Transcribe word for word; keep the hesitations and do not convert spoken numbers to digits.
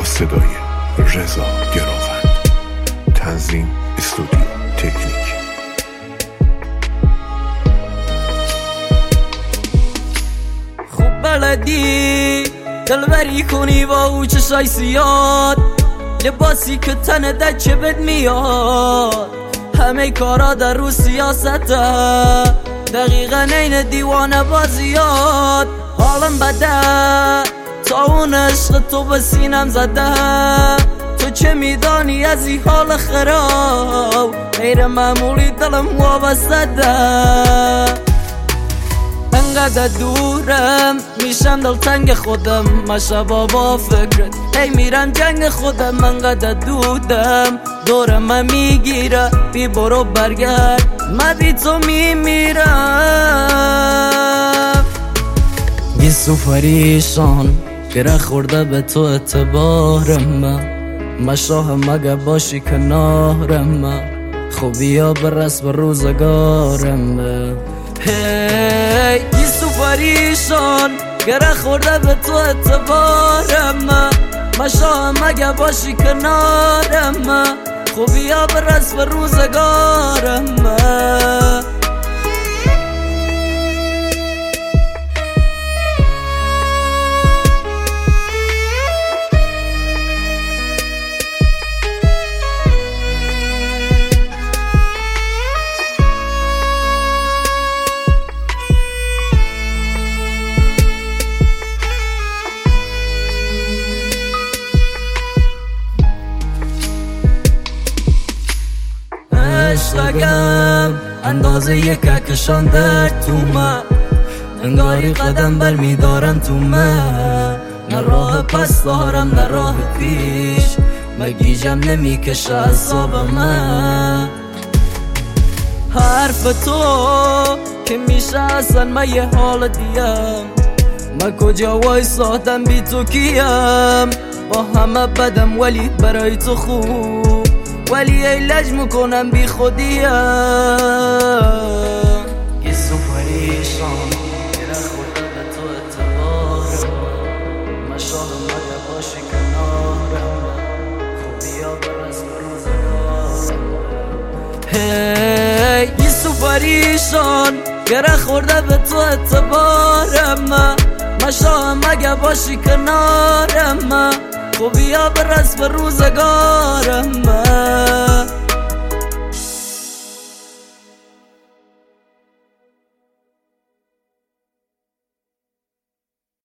صدای رضا گراوند. تنظیم استودیو تکنیک. خوب بلدی دلبری کنی با او چشای سیاد، لباسی که تنه چه بد میاد، همه کارا در رو سیاسته، دقیقا این دیوانه بازیاد. حالم بده تا اون عشق تو به سینم زده، تو چه میدانی از این حال خراب، غیر معمولی دلم وابسته ده. انقدر دورم میشم دلتنگ خودم، من شبا با فکرت هی میرم جنگ خودم. انقدر دودم دورم من میگیره، بی برو برگرد من بی تو میمیرم. گیسو پریشان گره خورده به تو اعتبارم، من شاهم مگه باشی کنارم، خوبی ها برس به روزگارم. هی گیسو پریشان گره خورده به تو اعتبارم، من شاهم مگه باشی کنارم، خوبی ها برس به روزگارم. عشقم اندازه یک کهکشان در تو من، انگاری قدم بر میدارم تو من، نه راه پس دارم نه راه پیش، مگیجم نمیکشه اعصاب من. حرف تو که میشه اصلا من یه حال دیم، من کجا وایسادم بی تو کیم، با همه بدم ولی برای تو خوب، ولی ایلج میکنم بی خودیم. گیسو پریشان گره خورده به تو اعتبارم، من شاهم مگه باشی کنارم، خوبی ها برس به روزگارم. هی گیسو پریشان گره خورده به تو اعتبارم، من شاهم مگه باشی کنارم، خوبی ها برس به روزگارم.